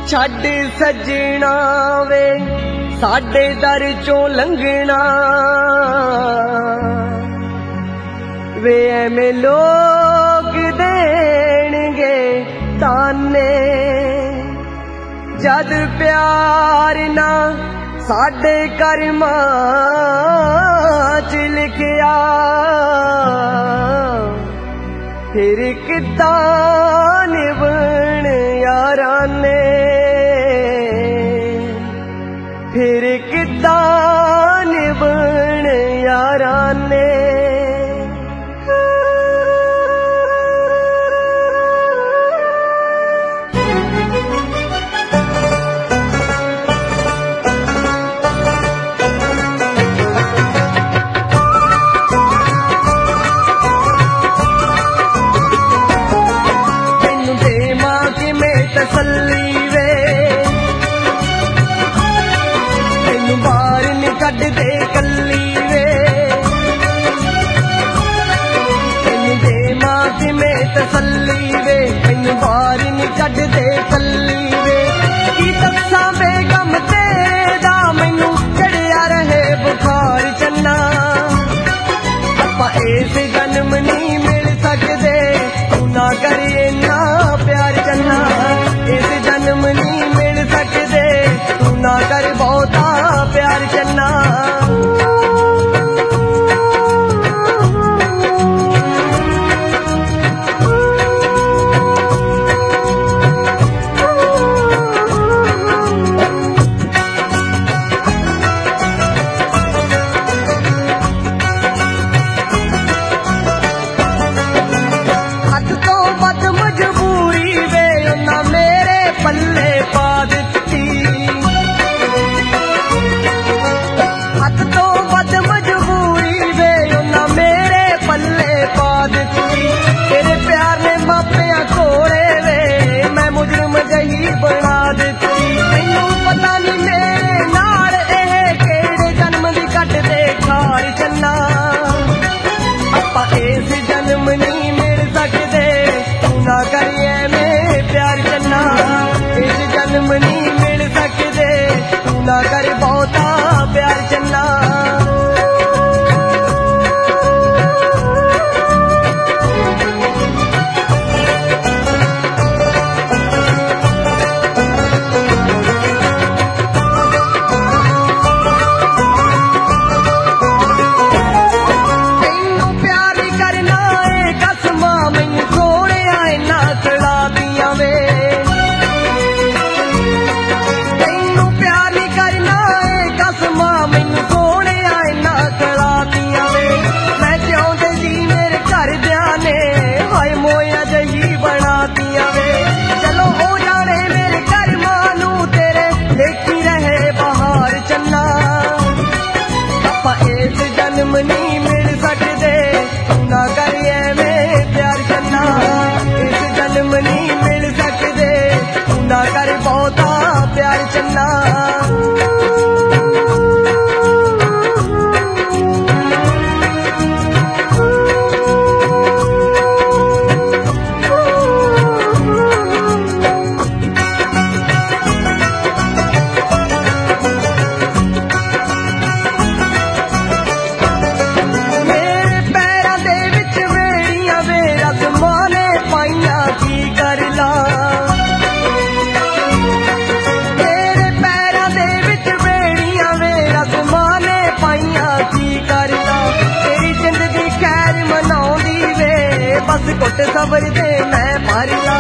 ਛੱਡ ਸੱਜਣਾ ਵੇ ਸਾਡੇ ਦਰ ਚੋਂ ਲੰਘਣਾ ਵੇ ਐਵੇਂ ਲੋਕ ਦੇਣਗੇ ਤਾਨੇ ਜਦ ਪਿਆਰ ਨਾ ਸਾਡੇ ਕਰਮਾਂ ਚ ਲਿਖਿਆ ਫਿਰ ਕਿੱਦਾਂ ਨਿਭਣ ਯਾਰਾਂ ਨੇ फिर किद्दां निभण यारां ने तैनू देवां किवें तसल्ली बाहर नी कढ दे कल्ली वे तैनू देवां किवें तसल्ली वे तैनू बाहर नी कढ दे कल्ली वे की दस्सां बेगम तेरे दा मैनू चढ़िया रहे बुखार चन्ना आपां इस जन्म नहीं मिल सकदे तू ना करिए ना प्यार चन्ना इस जन्म नहीं मिल सकदे तू ना कर बहुता प्यार चन्ना हद तो बद मजबूरी वे उन्हां मेरे पल्ले पा दित्ती हद तो बद मजबूरी वे उन्हां मेरे पल्ले पा दित्ती तेरे प्यार ने मापिया कोड़े वे मैं मुजरिम जही बना दित्ती मैनू पता नहीं मेरे नाल एह केड़े जन्म दी कट दे खार चन्ना आपां इस जन्म नहीं मिल सकदे तू ना करिए में प्यार चन्ना इस जन्म नहीं मिल सकदे तू ना कर बहुता प्यार चन्ना जन्म नहीं मिल सकदे तू ना करिए में प्यार चन्ना इस जन्म नहीं मिल सकदे तू ना कर बहुता प्यार चन्ना बस कुट सबर दे मैं मारिया